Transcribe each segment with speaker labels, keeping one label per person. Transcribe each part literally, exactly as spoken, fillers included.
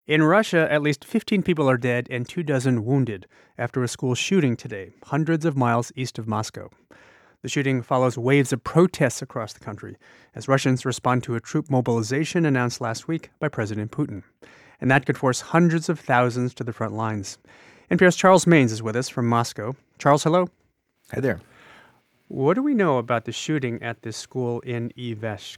Speaker 1: In Russia, at least fifteen people are dead and two dozen wounded after a school shooting today, hundreds of miles east of Moscow. The shooting follows waves of protests across the country as Russians respond to a troop mobilization announced last week by President Putin. And that could force hundreds of thousands to the front lines. N P R's Charles Maynes is with us from Moscow. Charles, hello.
Speaker 2: Hi there.
Speaker 1: What do we know about the shooting at this school in Iveshk?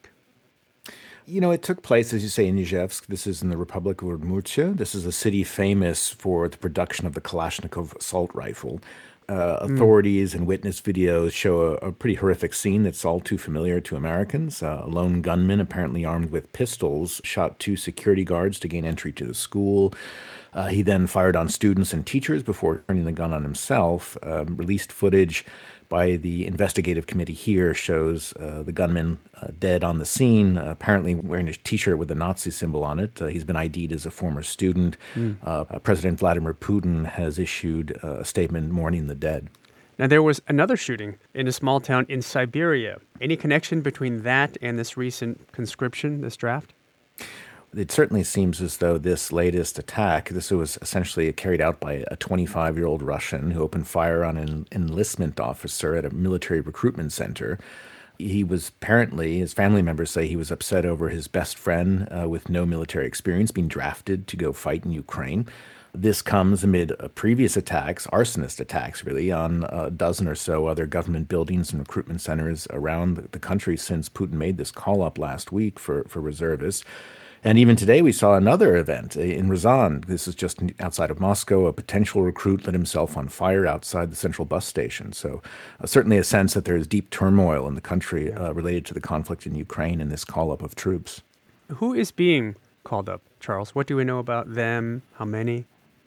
Speaker 2: You know, it took place, as you say, in Izhevsk. This is in the Republic of Udmurtia. This is a city famous for the production of the Kalashnikov assault rifle. Uh, authorities mm. and witness videos show a, a pretty horrific scene that's all too familiar to Americans. Uh, a lone gunman, apparently armed with pistols, shot two security guards to gain entry to the school. Uh, he then fired on students and teachers before turning the gun on himself. Um, released footage by the investigative committee here shows uh, the gunman uh, dead on the scene, uh, apparently wearing a T-shirt with a Nazi symbol on it. Uh, he's been I D'd as a former student. Mm. Uh, President Vladimir Putin has issued uh, a statement mourning the dead.
Speaker 1: Now, there was another shooting in a small town in Siberia. Any connection between that and this recent conscription, this draft?
Speaker 2: It certainly seems as though this latest attack, this was essentially carried out by a twenty-five-year-old Russian who opened fire on an enlistment officer at a military recruitment center. He was apparently, his family members say he was upset over his best friend uh, with no military experience being drafted to go fight in Ukraine. This comes amid uh, previous attacks, arsonist attacks really, on a dozen or so other government buildings and recruitment centers around the country since Putin made this call up last week for, for reservists. And even today, we saw another event in Ryazan. This is just outside of Moscow. A potential recruit lit himself on fire outside the central bus station. So uh, certainly a sense that there is deep turmoil in the country uh, related to the conflict in Ukraine and this call-up of troops.
Speaker 1: Who is being called up, Charles? What do we know about them? How many?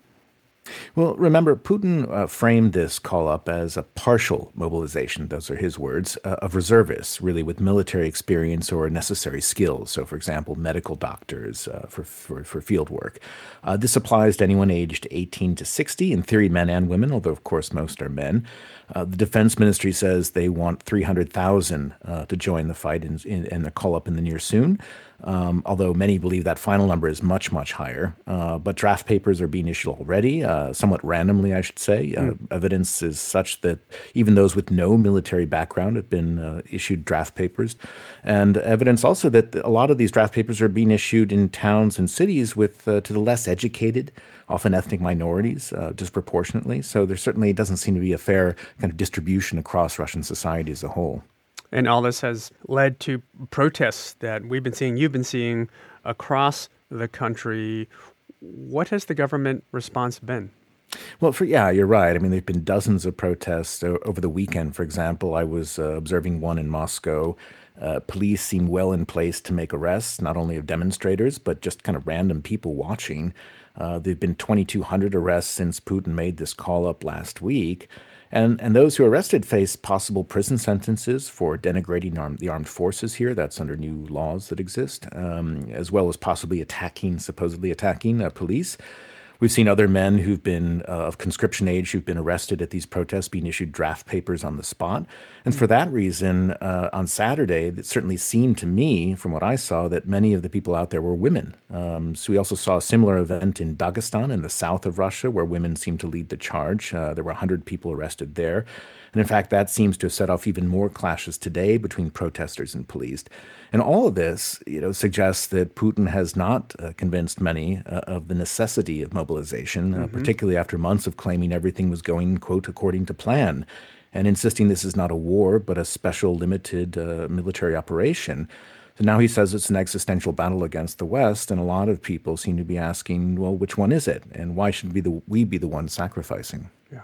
Speaker 2: Well, remember, Putin uh, framed this call-up as a partial mobilization, those are his words, uh, of reservists, really with military experience or necessary skills. So, for example, medical doctors uh, for, for, for field work. Uh, this applies to anyone aged eighteen to sixty, in theory men and women, although, of course, most are men. Uh, the Defense Ministry says they want three hundred thousand uh, to join the fight in, in, in the call-up in the near soon. Um, although many believe that final number is much, much higher. Uh, but draft papers are being issued already, uh, somewhat randomly, I should say. Uh, mm. Evidence is such that even those with no military background have been uh, issued draft papers. And evidence also that a lot of these draft papers are being issued in towns and cities with uh, to the less educated, often ethnic minorities, uh, disproportionately. So there certainly doesn't seem to be a fair kind of distribution across Russian society as a whole.
Speaker 1: And all this has led to protests that we've been seeing, you've been seeing across the country. What has the government response been?
Speaker 2: Well, for, yeah, you're right. I mean, there have been dozens of protests over the weekend. For example, I was uh, observing one in Moscow. Uh, police seem well in place to make arrests, not only of demonstrators, but just kind of random people watching. Uh, there have been twenty-two hundred arrests since Putin made this call up last week. And and those who are arrested face possible prison sentences for denigrating arm, the armed forces here. That's under new laws that exist, um, as well as possibly attacking, supposedly attacking uh, police. We've seen other men who've been uh, of conscription age who've been arrested at these protests being issued draft papers on the spot. And for that reason, uh, on Saturday, it certainly seemed to me, from what I saw, that many of the people out there were women. Um, so we also saw a similar event in Dagestan in the south of Russia, where women seemed to lead the charge. Uh, there were one hundred people arrested there. And in fact, that seems to have set off even more clashes today between protesters and police. And all of this, you know, suggests that Putin has not uh, convinced many uh, of the necessity of mobilization, uh, mm-hmm. particularly after months of claiming everything was going, quote, according to plan, and insisting this is not a war, but a special limited uh, military operation. So now he says it's an existential battle against the West, and a lot of people seem to be asking, well, which one is it? And why should we, the, we be the ones sacrificing?
Speaker 1: Yeah.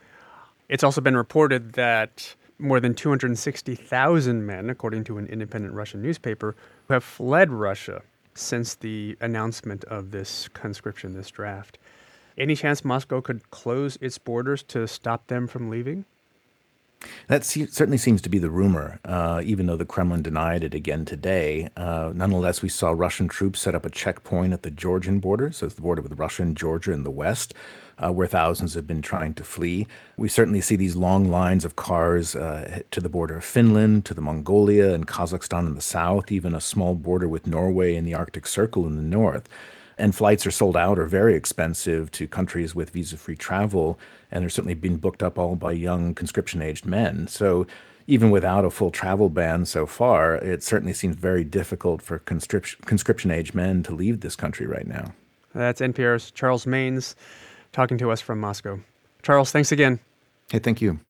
Speaker 1: It's also been reported that more than two hundred sixty thousand men, according to an independent Russian newspaper, who have fled Russia since the announcement of this conscription, this draft. Any chance Moscow could close its borders to stop them from leaving?
Speaker 2: That se- certainly seems to be the rumor, uh, even though the Kremlin denied it again today. Uh, nonetheless, we saw Russian troops set up a checkpoint at the Georgian border, so it's the border with Russia and Georgia in the west, uh, where thousands have been trying to flee. We certainly see these long lines of cars uh, to the border of Finland, to the Mongolia and Kazakhstan in the south, even a small border with Norway and the Arctic Circle in the north. And flights are sold out or very expensive to countries with visa-free travel, and they're certainly being booked up all by young conscription-aged men. So even without a full travel ban so far, it certainly seems very difficult for conscription, conscription-aged men to leave this country right now.
Speaker 1: That's N P R's Charles Maynes talking to us from Moscow. Charles, thanks again.
Speaker 2: Hey, thank you.